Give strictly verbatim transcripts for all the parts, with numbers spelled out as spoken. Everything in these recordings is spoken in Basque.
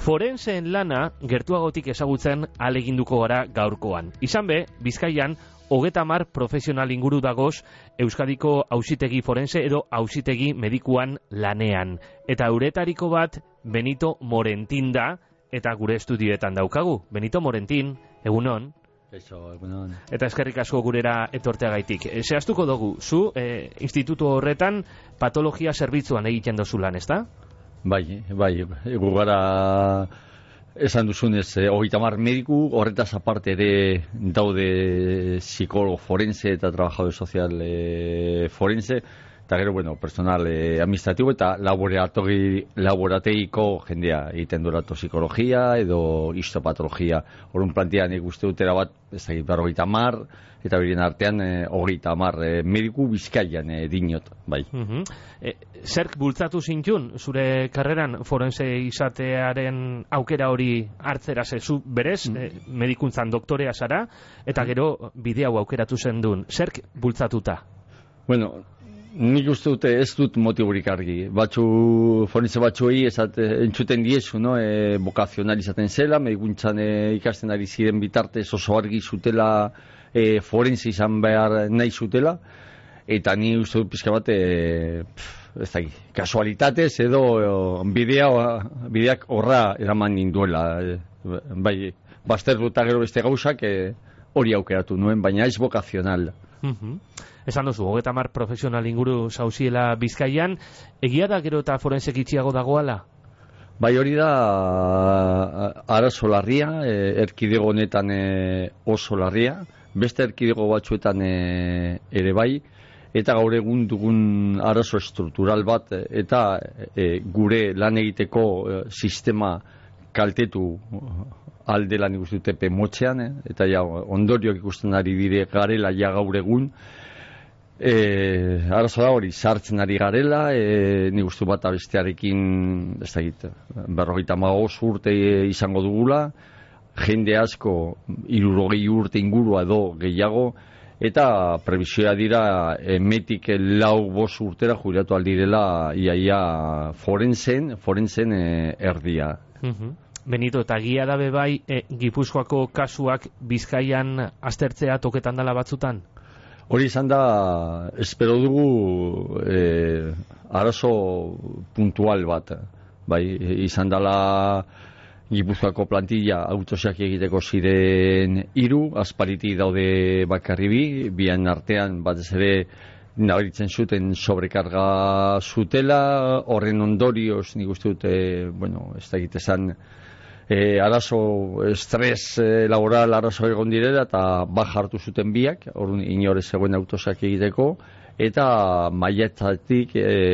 Forenseen lana gertuagotik ezagutzen ahaleginduko gara gaurkoan. Izan be, Bizkaian hogeta hamar profesional inguru dagoz Euskadiko auzitegi forense edo auzitegi medikuan lanean. Eta euretariko bat Benito Morentin da, eta gure estudioetan daukagu. Benito Morentin, egunon. Eso, egunon. Eta eskerrik asko gurera etorteagaitik. E, zehaztuko dugu, zu e, institutu horretan patologia zerbitzuan egiten dozu lan, ezta? Bai, bai, egu gara esan duzunez, eh, hogeita hamar mediku, horretaz aparte ere daude psikologo forense eta trabajador sozial eh, forense, eta gero, bueno, personal eh, administratibo eta laborategi, laborategiko jendea egiten dura toxikologia edo histopatologia. Horun plantean ikuste dutera bat, ez da, berrogeita hamar, eta berien artean eh, hogeita hamar eh, mediku Bizkaian eh, dinot, bai. Uh-huh. e, zerk bultzatu zintun, zure karreran forense izatearen aukera hori hartzera zezu berez, mm. eh, medikuntzan doktorea zara, eta gero bide hau aukeratu zen duen. Zerk bultzatuta? Bueno, nik uste dute ez dut motiburik argi. Batzu, forense batzuei esat, entzuten diezu, no? E, bokazional izaten zela, medikuntzan e, ikasten ari ziren bitartez oso argi zutela e, forense izan behar nahi zutela, eta ni uste dut pizka bat, e, pff, ez da, kasualitatez edo bidea, bideak horra eraman ninduela. E, bai, bazterdu eta gero beste gauzak e, hori aukeratu nuen, baina ez bokazional. Uh-huh. Esan duzu, hogeta hamar profesional inguru zauziela Bizkaian, egia da gero eta forensek itxiago dagoala? Bai, hori da arazo larria, e, erkidego honetan e, oso larria, beste erkidego batzuetan e, ere bai, eta gaur egun dugun arazo estruktural bat, eta e, gure lan egiteko e, sistema kaltetu aldela nik uste dute pemotxean, eh? Eta ja, ondorioak ikusten ari dire garela ja gaur egun. E, arazo da hori, sartzen ari garela, e, nik uste bat abestearekin, ez da git, berrogeita hamabost urte izango dugula, jende asko, hirurogei urte ingurua edo gehiago, eta prebisioa dira emetik lau bost urtera jubilatu aldirela iaia forensen, forensen e, erdia. Uh-huh. Benito, eta gia dabe bai e, Gipuzkoako kasuak Bizkaian aztertzea toketan dela batzutan? Hori izan da, espero dugu e, arazo puntual bat. Bai, izan dela Gipuzkoako plantilla autosiak egiteko ziren hiru, asparitik daude bakarri bi, bien artean batez ere nabaritzen zuten sobrekarga zutela, horren ondorioz nik uste dute, bueno, ez da egitezan, E, arazo, estres e, laboral arazo egon direla eta baj hartu zuten biak, orduan inore zegoen autosak egiteko, eta maietatik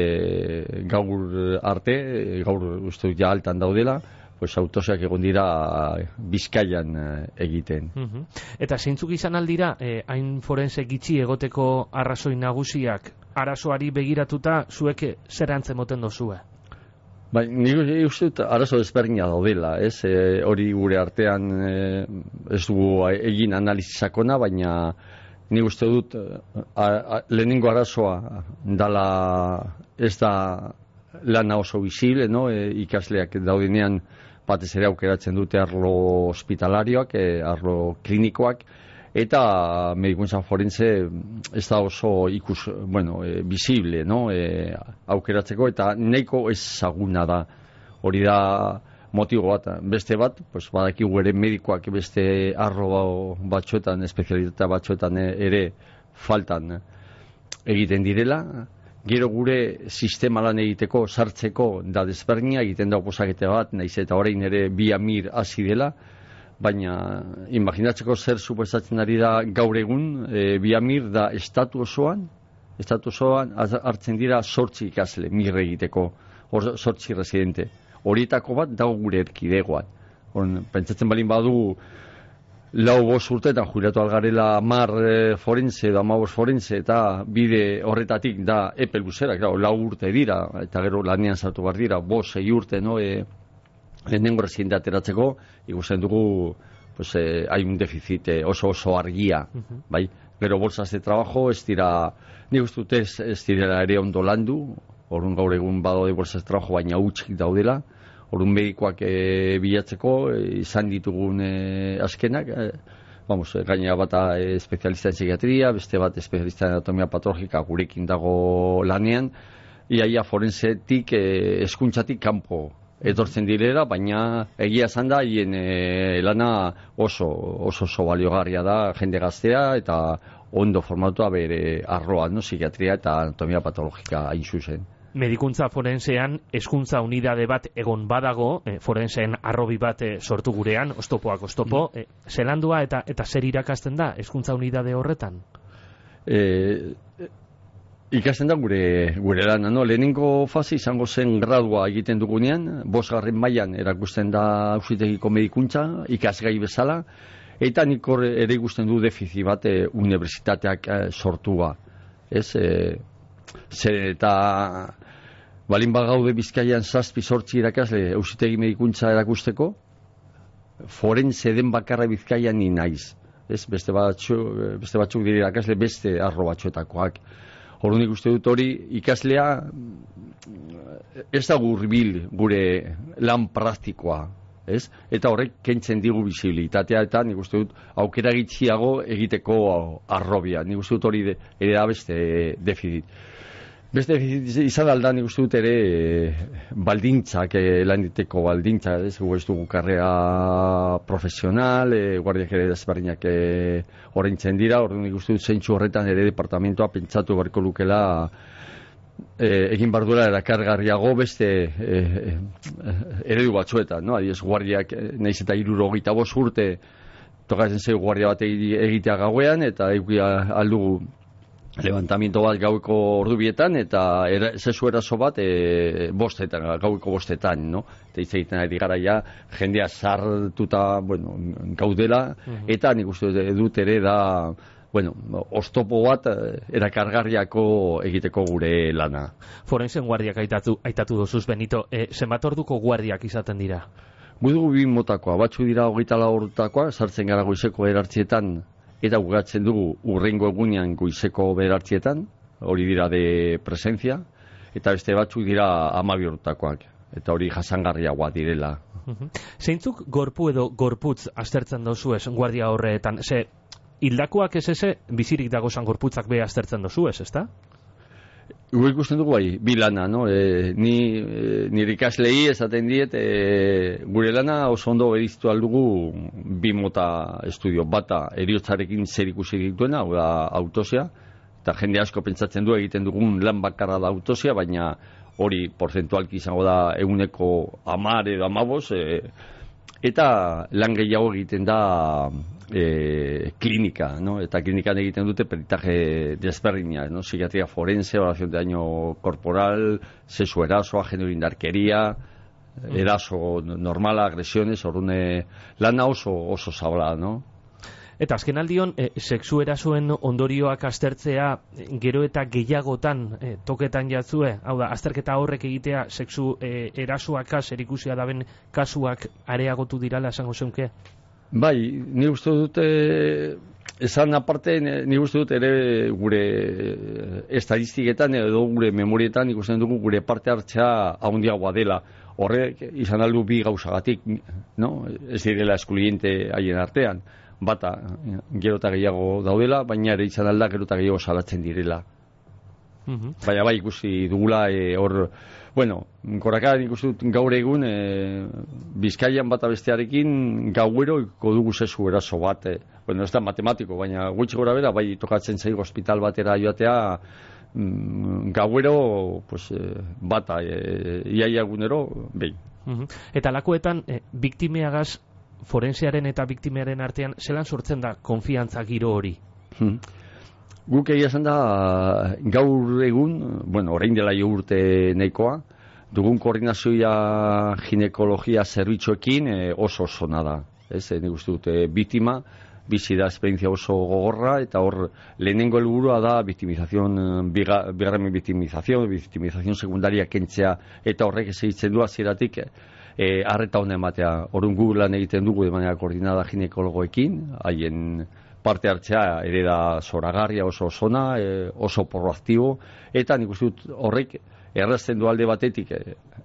e, gaur arte, e, gaur uste ja altan daudela, pues autosak egon dira Bizkaian e, egiten. Uh-huh. Eta zeintzuk izan aldira, e, hain forense gitxi egoteko arrazoi nagusiak, arazoari begiratuta zuek zer antzemoten dozue? Bai, nik uste dut arazo desberdina daudela, ez? E, hori gure artean e, ez dugu egin analizisakona, baina nik uste dut a, a, lehenengo arazoa dala ez da lana oso visible, no? E, ikasleak daudenean batez ere aukeratzen dute arlo hospitalarioak, e, arlo klinikoak, eta medikuntza forense ez da oso ikus, bueno, e, visible, no? E, aukeratzeko, eta nahiko ezaguna da. Hori da motibo bat. Beste bat, pues, badakigu ere medikoak beste arlo batzuetan, espezialitatea batzuetan ere faltan egiten direla. Gero gure sistema lan egiteko, sartzeko da desberdina, egiten da oposakete bat, naiz eta orain ere bi amir hasi dela, baina imaginatzeko zer suposatzen ari da gaur egun, e, Biamir da estatu osoan, estatu osoan hartzen dira sortzi ikasle mir egiteko, sortzi residente. Horietako bat dago gure erkidegoan. Hor, pentsatzen balin badu lau bost urteetan jubilatu algarela mar e, forense edo amabos forense, eta bide horretatik da epe luzera, claro, lau urte dira, eta gero lanean sartu behar dira, bost, sei urte, no, e, lehenengo residente ateratzeko, ikusten dugu, pues, eh, hay un deficit eh, oso oso argia, uh-huh. Bai? Gero bolsas de trabajo, ez dira, nik uste dut ez, ez dira ere ondo landu, orduan gaur egun badaude bolsas de trabajo, baina hutsik daudela, Orduan medikoak e, bilatzeko e, izan ditugun e, azkenak, e, vamos, gainera bata e, espezialista en psikiatria, beste bat espezialista en anatomia patologika gurekin dago lanean, iaia forensetik, e, eskuntzatik kanpo etortzen direla, baina egia esan da, hien e, lana oso, oso oso baliogarria da, jende gaztea eta ondo formatua bere arroa, no? Psikiatria eta anatomia patologika hain zuzen. Medikuntza forensean eskuntza unidade bat egon badago, e, forenseen arrobi bat e, sortu gurean, oztopoak oztopo, e, zelandua eta eta zer irakasten da eskuntza unidade horretan? E, ikasten da gure gure lana, no? Lehenengo fase izango zen gradua egiten dugunean, bosgarren mailan erakusten da auzitegiko medikuntza, ikasgai bezala, eta nik hor ere ikusten du defizi bat e, unibertsitateak e, sortua. Ez, e, zer eta balin bagaude Bizkaian zazpi zortzi irakasle auzitegi medikuntza erakusteko, forense den bakarra Bizkaian ni naiz. Ez, beste batzuk, beste batzuk dira irakasle beste arro batzuetakoak. Orduan nik uste dut hori ikaslea ez da hurbil gure lan praktikoa, ez? Eta horrek kentzen digu bisibilitatea eta nik uste dut aukera gitxiago egiteko arrobia. Nik uste dut hori de, ere da beste defizit. Beste defizit izan alda nik uste dut ere baldintzak, eh, lan diteko baldintzak, ez? Gu ez dugu karrea profesional, eh, guardiak ere desberdinak eh, oraintzen dira, orduan nik uste dut zentsu horretan ere departamentoa pentsatu beharko lukela E, egin barduela erakargarriago beste e, e, eredu batzuetan, no? Adiez, guardiak nahiz eta hirurogeita bost urte tokatzen zeu guardia bat egitea gauean eta eukia aldugu levantamiento bat gaueko ordubietan eta era, zezu eraso bat e, bostetan, gaueko bostetan, no? Eta hitz egiten ari gara ja, jendea sartuta, bueno, gaudela, uh-huh. Eta nik uste dut ere da bueno, oztopo bat erakargarriako egiteko gure lana. Forensen guardiak aitatu, aitatu dozuz, Benito. E, zenbat orduko guardiak izaten dira? Gu dugu bi motakoa. Batzu dira hogeita lau ordutakoa, sartzen gara goizeko bederartzietan, eta bukatzen dugu urrengo egunean goizeko bederartzietan, hori dira de presentzia, eta beste batzuk dira hamabi ordutakoak, eta hori jasangarriagoa direla. Uh-huh. Zeintzuk gorpu edo gorputz aztertzen dozu ez guardia horretan? Ze, hildakoak ez eze, bizirik dagozan gorputzak beha aztertzen dozu ez, ezta? Gu ikusten dugu bai, bi lana, no? E, ni, e, nire ikaslei esaten diet, e, gure lana oso ondo beriztu aldugu bi mota estudio. Bata, eriotzarekin zer ikusi dituena, hau da autosia, eta jende asko pentsatzen du egiten dugun lan bakarra da autosia, baina hori porzentualki izango da eguneko hamar edo hamabost, e, eta lan gehiago egiten da e, klinika, no? Eta klinikan egiten dute peritaje desberdina, no? Psikiatria forense, evaluación de daño corporal, sexu erasoa, genero indarkeria, eraso normala, agresiones, orrune lana oso, oso zabala, no? Eta azken aldion, e, sexu erasoen ondorioak aztertzea gero eta gehiagotan e, toketan jatzue, hau da, azterketa horrek egitea sexu e, erasoak erikusia daben kasuak areagotu dirala esango zeunke? Bai, ni uste dute, esan aparte, ni uste dut ere gure estadistiketan edo gure memorietan ikusten dugu gure parte hartzea handiagoa dela. Horrek izan aldu bi gauzagatik, no? Ez direla eskluiente haien artean. Bata, gero eta gehiago daudela, baina ere izan alda gero eta gehiago salatzen direla. Uh-huh. Baina bai ikusi dugula e, hor, bueno, korraka ikusi dut gaur egun e, Bizkaian bata bestearekin gauero iko dugu zezu eraso bat, e, bueno, ez da matematiko, baina gutxi gora bera, bai tokatzen zaigu hospital batera joatea mm, gauero pues, e, bata, e, iaia egunero, behin. Uh-huh. Eta lakoetan, e, biktimeagaz forensearen eta biktimearen artean zelan sortzen da konfiantza giro hori? Hmm. Guk egia esan da gaur egun, bueno, orain dela jo urte nahikoa, dugun koordinazioa ginekologia zerbitzuekin e, oso oso nada. Ez, nik uste dute biktima, bizi da esperientzia oso gogorra, eta hor lehenengo helburua da victimización, bigarren victimización, victimización sekundaria kentzea, eta horrek egitzen du hasieratik E, arreta honen ematea. Orduan gu lan egiten dugu de manera koordinada ginekologoekin, haien parte hartzea ere da zoragarria, oso zona, e, oso proaktibo, eta nik uste dut horrek errazten du alde batetik e,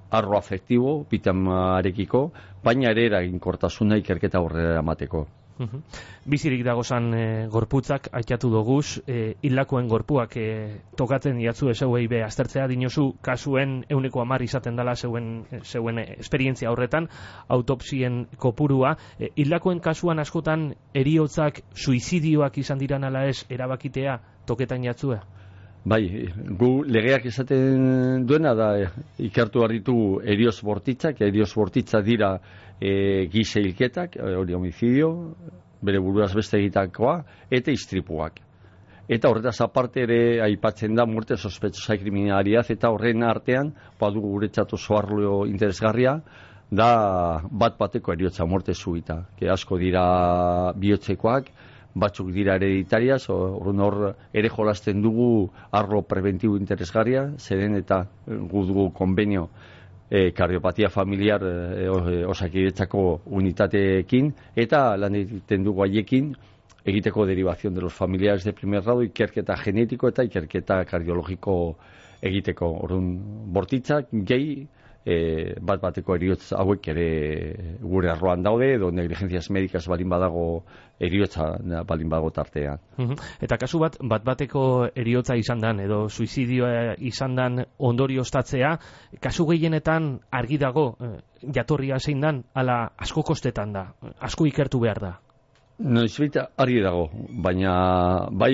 arro afektibo, bitamarekiko, baina ere eraginkortasuna ikerketa aurrera emateko. Uhum. Bizirik dagozan e, gorputzak aitatu doguz, e, hilakoen gorpuak e, tokatzen jatzu ezeuei be aztertzea, dinozu kasuen euneko hamar izaten dela zeuen, zeuen esperientzia horretan, autopsien kopurua. E, hilakoen kasuan askotan eriotzak suizidioak izan diran ala ez erabakitea toketan jatzue? Bai, gu legeak esaten duena da e, ikertu behar ditu erioz bortitzak, erioz bortitza dira e, gize hilketak, hori homizidio, bere buruaz beste egitakoa, eta istripuak. Eta horretaz aparte ere aipatzen da muerte sospetxosa kriminalidad, eta horren artean, badugu guretzat oso arlo interesgarria, da bat bateko eriotza muerte subita, que asko dira bihotzekoak, batzuk dira hereditarias, orduan hor ere jolasten dugu arlo preventibo interesgarria, zeren eta gu dugu konbenio e, kardiopatia familiar e, osakidetzako unitateekin, eta lan egiten dugu haiekin egiteko derivación de los familiares de primer grado, ikerketa genetiko eta ikerketa kardiologiko egiteko. Orduan bortitzak gehi E, bat bateko eriotz hauek ere gure arroan daude, edo negligencias medicas balin badago eriotza balin badago tartean. Uhum. Eta kasu bat, bat bateko eriotza izan dan, edo suizidioa izan dan ondorio ostatzea, kasu gehienetan argi dago eh, jatorria zein dan, ala asko kostetan da, asko ikertu behar da. Noizbait argi dago, baina bai,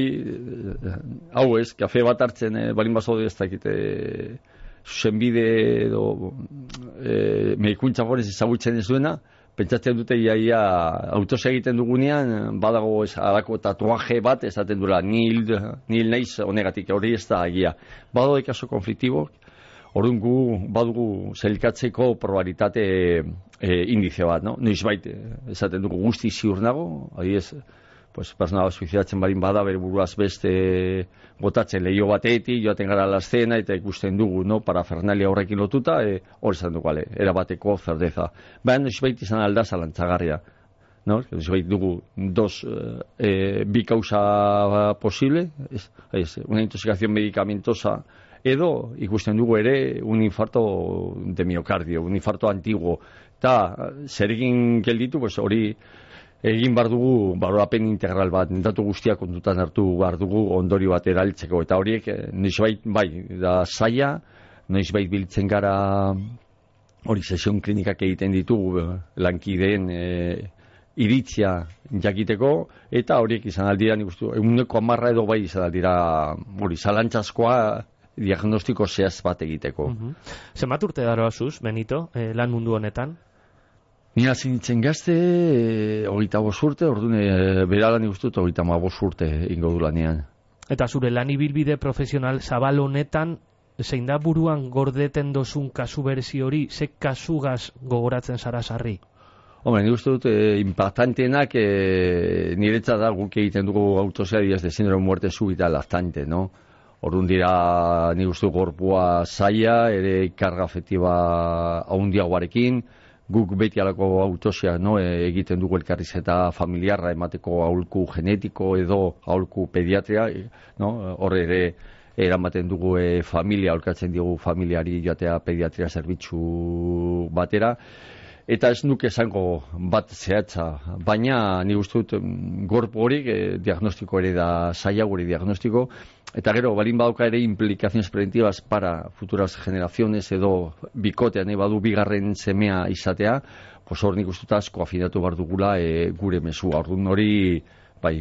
hau ez, kafe bat hartzen eh, balin bazaude ez dakite zuzenbide edo e, medikuntza gorez ezagutzen ez duena, pentsatzen dute iaia autosia egiten dugunean badago ez alako tatuaje bat esaten duela nil, nil naiz honegatik, hori ez da agia. Badago kaso konfliktibok, orduan gu badugu zelkatzeko probabilitate e, indize bat, no? Noizbait esaten dugu guzti ziur nago, hori ez, pues, persona suizidatzen barin bada, bere buruaz beste botatzen lehio batetik, joaten gara la escena, eta ikusten dugu, no, parafernalia horrekin lotuta, e, hori esan dugu, ale, erabateko zerdeza. Baina, noizbait izan alda zalantzagarria, no? Noizbait dugu dos, e, bi causa posible, es, es, una intoxicación medicamentosa, edo ikusten dugu ere un infarto de miocardio, un infarto antiguo, eta zeregin gelditu, pues, hori egin bar dugu balorapen integral bat, datu guztiak kontutan hartu bar dugu ondorio bat eraltzeko, eta horiek noizbait bai, da zaila, noizbait biltzen gara hori sesion klinikak egiten ditugu lankideen e, iritzia jakiteko, eta horiek izan aldira, nik uste, eguneko amarra edo bai izan aldira, hori, zalantzazkoa diagnostiko zehaz bat egiteko. Uh-huh. Zenbat urte daro azuz, Benito, eh, lan mundu honetan? Ni hasi nintzen gazte, e, hogeita bost urte, orduan e, beralan ikustut hogeita ma bost urte ingo du lanean. Eta zure lan ibilbide profesional zabal honetan, zein da buruan gordeten dozun kasu berezi hori, ze kasugaz gogoratzen zara sarri? Hombre, nik uste dut, e, impactantenak e, niretza da guk egiten dugu autopsia días de síndrome muerte súbita lactante, no? Orduan dira, nik uste dut gorpua zaila, ere karga afektiba haundiagoarekin, guk beti alako autopsia, no, e, egiten dugu elkarrizketa familiarra emateko aholku genetiko edo aholku pediatria, no, horre ere eramaten dugu e, familia, aholkatzen dugu familiari joatea pediatria zerbitzu batera, eta ez nuke esango bat zehatza, baina nik uste dut gorpu hori e, diagnostiko ere da zaila gure diagnostiko, eta gero, balin badauka ere implikaziones preventivas para futuras generaciones edo bikotea, nahi badu bigarren semea izatea, pues hor nik uste asko afinatu behar dugula e, gure mesua. Orduan hori, bai,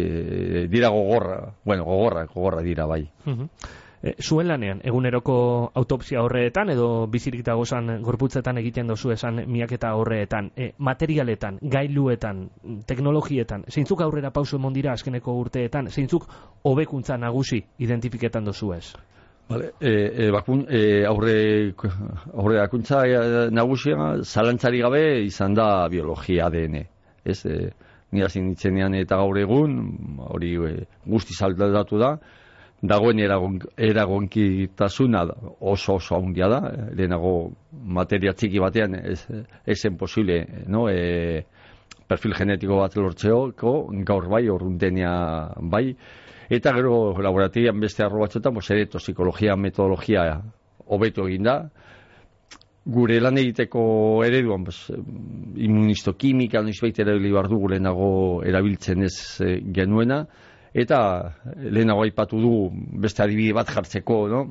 e, dira gogorra, bueno, gogorra, gogorra dira, bai. Uh-huh. E, zuen lanean, eguneroko autopsia horreetan edo bizirik dagozan gorputzetan egiten dozu esan miaketa horreetan, e, materialetan, gailuetan, teknologietan, zeintzuk aurrera pauso emon dira azkeneko urteetan, zeintzuk hobekuntza nagusi identifiketan dozu ez? Vale, e, e, bakun, e, aurre, aurre akuntza e, nagusia, zalantzari gabe izan da biologia A D N. Ez, e, nira zinitzenean eta gaur egun, hori e, guzti zaldatu da, dagoen eragon, eragonkitasuna oso oso handia da, lehenago materia txiki batean ez, esen posible, no? E, perfil genetiko bat lortzeoko, gaur bai, orruntenia bai, eta gero laborategian beste arro batzuetan, pues, ere toxikologia, metodologia hobetu egin da, gure lan egiteko ereduan, pues, immunistokimika, noizbait erabili behar dugu lehenago erabiltzen ez e, genuena, eta lehenago aipatu du beste adibide bat jartzeko, no?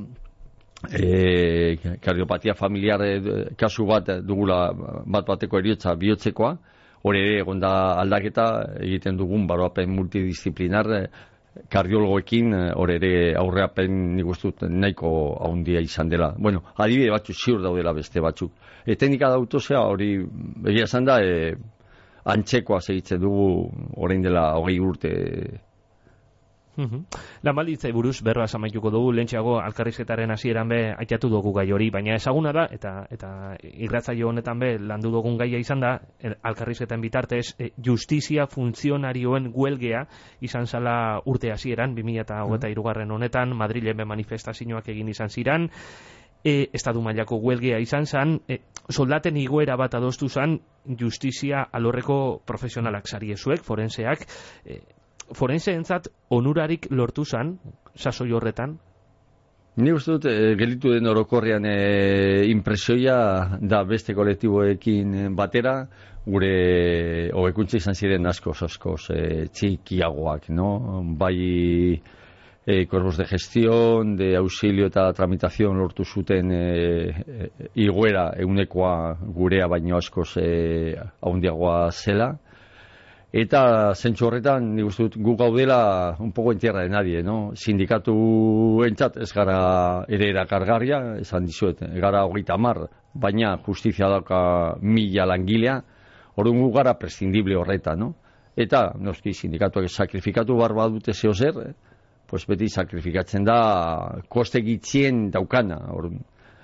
E, kardiopatia familiar e, kasu bat dugula bat bateko eriotza bihotzekoa, hor ere egon da aldaketa egiten dugun baroapen multidisziplinar e, kardiologoekin hor ere aurreapen nik uste dut nahiko handia izan dela. Bueno, adibide batzuk ziur daudela beste batzuk. E, teknika da autosea hori egia esan da e, antzekoa segitzen dugu orain dela hogei urte. Uhum. Lanbalditzai buruz berba amaituko dugu, lehentxeago alkarrizketaren hasieran be aitatu dugu gai hori, baina ezaguna da, eta eta irratzaio honetan be landu dugun gaia izan da, alkarrizketen bitartez, e, justizia funtzionarioen huelgea izan zala urte hasieran, bi mila hogeita hirugarren honetan, Madrilen be manifestazioak egin izan ziran, e, estatu mailako huelgea izan zan, e, soldaten igoera bat adostu zan, justizia alorreko profesionalak sariezuek, forenseak, e, forenseentzat onurarik lortu zan, sasoi horretan? Ni uste dut, e, gelitu den orokorrean e, impresioia da beste kolektiboekin batera, gure hobekuntza izan ziren askoz, askoz e, txikiagoak, no? Bai e, cuerpos de gestión, de auxilio eta tramitación lortu zuten e, e, igoera eunekoa gurea baino askoz e, haundiagoa zela. Eta zentsu horretan, nik uste dut, gu gaudela un poco en tierra de nadie, no? Sindikatu entzat ez gara ere erakargarria, esan dizuet, gara hogeita hamar, baina justizia dauka mila langilea, orduan gu gara prescindible horreta, no? Eta, noski, sindikatuak sakrifikatu bar badute zeo zer, pues beti sakrifikatzen da koste gitzien daukana, orduan.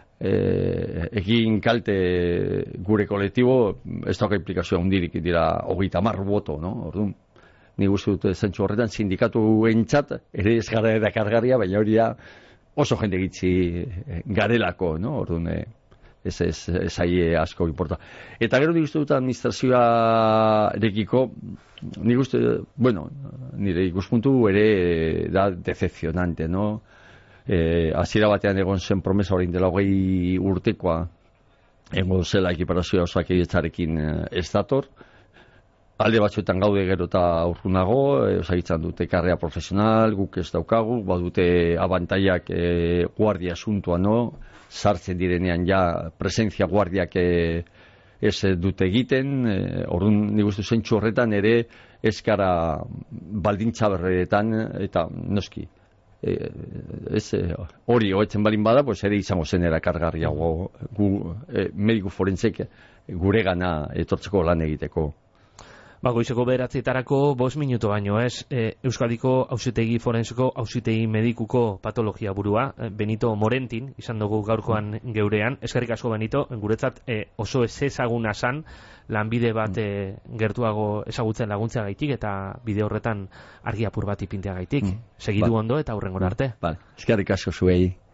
E, egin kalte gure kolektibo ez dauka implikazioa hundirik dira hogeita hamar boto, no? Orduan, ni guzti dut zentzu horretan sindikatu entzat, ere ez gara erakargarria, baina hori da oso jende gitzi garelako, no? Orduan, e, ez ez, ez aie asko importa. Eta gero ni guzti dut administrazioa erekiko, ni guzti, bueno, nire ikuspuntu ere da decepcionante, no? Eh, hasiera batean egon zen promesa orain dela hogei urtekoa egon zela ekiparazioa osakidetzarekin eh, ez dator. Alde batzuetan gaude gero eta urrunago, eh, osakitzan dute karrea profesional, guk ez daukagu, badute abantaiak eh, guardia asuntua, no? Sartzen direnean ja presentzia guardiak eh, ez dute egiten, eh, orduan nik uste zentsu horretan ere eskara baldintza berretan eta noski. E, ez hori hoetzen balin bada, pues ere izango zen erakargarriago gu e, mediku forentsek guregana etortzeko lan egiteko. Ba, goizeko bederatzitarako bost minuto baino, ez? E, Euskadiko auzitegi forenseko auzitegi medikuko patologia burua, Benito Morentin, izan dugu gaurkoan geurean. Eskerrik asko, Benito, guretzat e, oso ez ezaguna zan, lanbide bat e, gertuago ezagutzen laguntzea gaitik, eta bide horretan argi apur bat ipintea gaitik. Mm. Segidu ba. ondo eta hurrengora arte. Ba. Eskerrik asko zuei.